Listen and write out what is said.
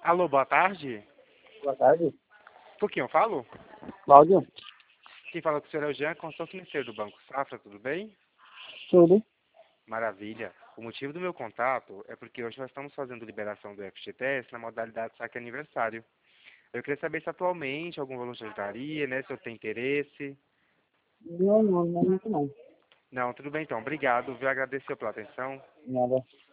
Alô, boa tarde. Boa tarde. Com quem eu falo? Cláudio. Quem fala com o senhor é o Jean, consultor financeiro do Banco Safra, tudo bem? Tudo. Maravilha. O motivo do meu contato é porque hoje nós estamos fazendo liberação do FGTS na modalidade saque aniversário. Eu queria saber se atualmente algum valor te ajudaria, né? Se eu tenho interesse. Não, não, não é muito não. Não, tudo bem então. Obrigado, viu? Agradecer pela atenção. Nada.